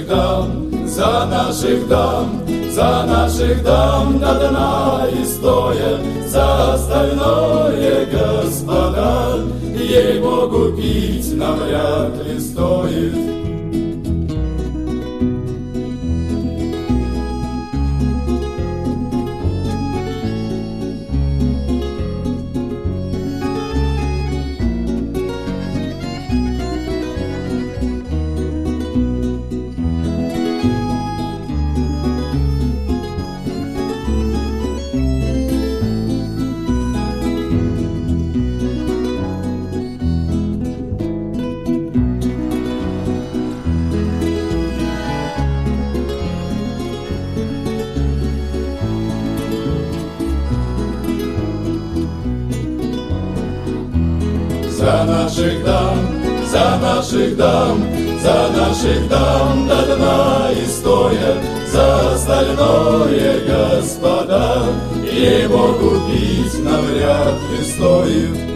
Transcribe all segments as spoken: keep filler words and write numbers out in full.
наших дам, за наших дам, за наших дам до дна и стоя, за остальное, господа, ей-богу, пить нам вряд ли стоит. За наших дам, за наших дам, за наших дам до дна и стоя, за остальное, господа, ей-богу, пить нам вряд ли стоит.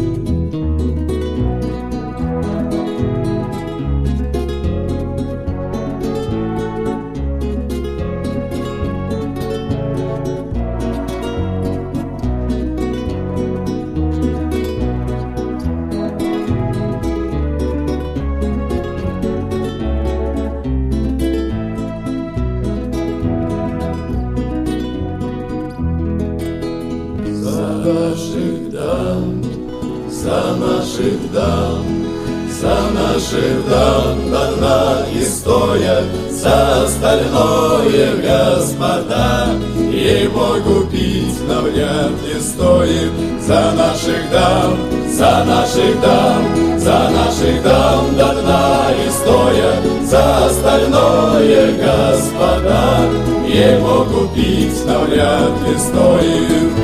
За наших дам, за наших дам, за наших дам до дна и стоя, за остальное, господа, ей-богу, пить нам вряд ли стоит. За наших дам, за наших дам, за наших дам до дна и стоя, за остальное, господа, ей-богу, пить нам вряд ли стоит.